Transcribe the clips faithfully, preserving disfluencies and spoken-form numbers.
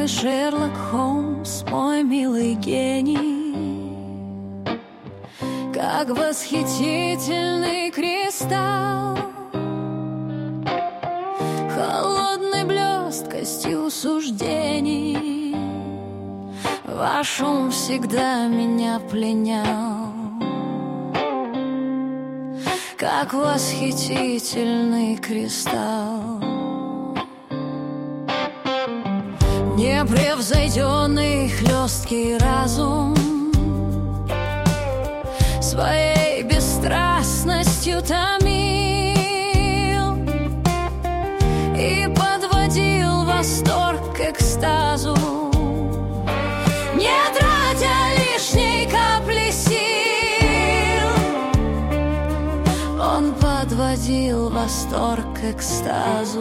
Шерлок Холмс, мой милый гений, как восхитительный кристалл, холодной блесткостью суждений. Ваш ум всегда меня пленял, как восхитительный кристалл. Непревзойденный хлесткий разум своей бесстрастностью томил и подводил восторг к экстазу, не тратя лишней капли сил. Он подводил восторг к экстазу.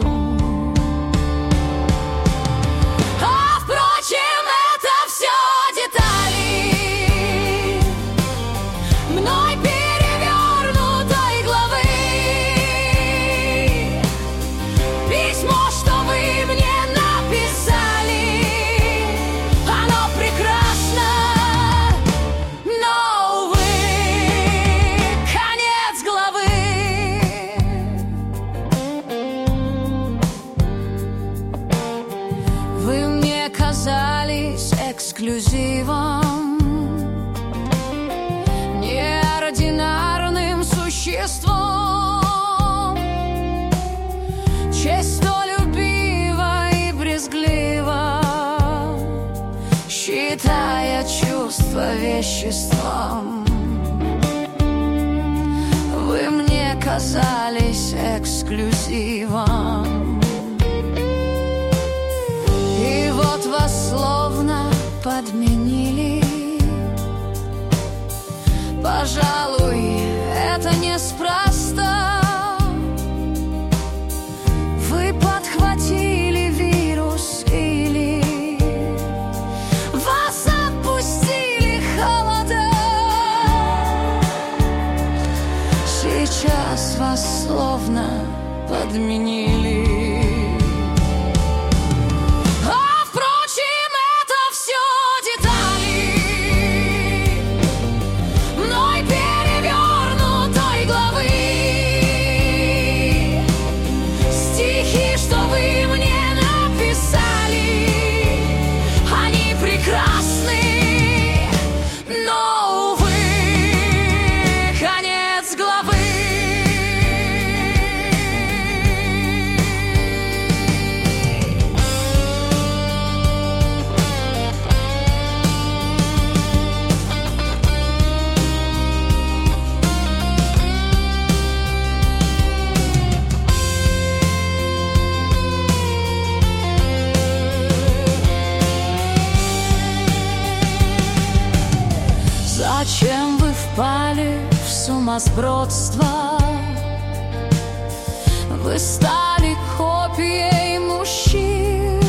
Эксклюзивом, неординарным существом, честолюбиво и брезгливо, считая чувства веществом. Вы мне казались эксклюзивом, и вот вас словно подменили. Пожалуй, это неспроста. Вы подхватили вирус или вас отпустили холода. Сейчас вас словно подменили. Зачем вы впали в сумасбродство? Вы стали копией мужчин,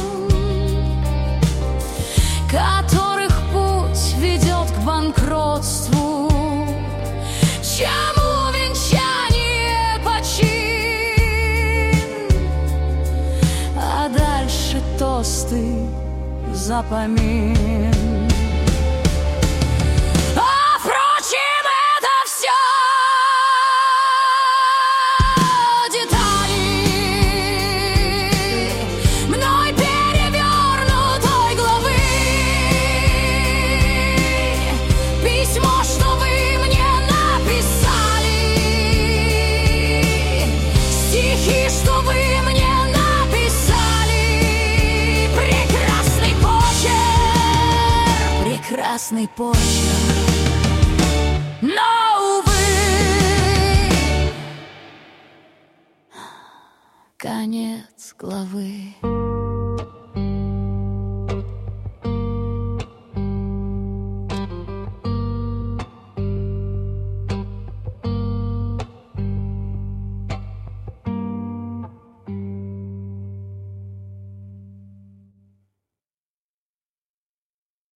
которых путь ведет к банкротству. Чему венчание почин, а дальше тосты за помин. Прекрасный почерк, но, увы, конец главы.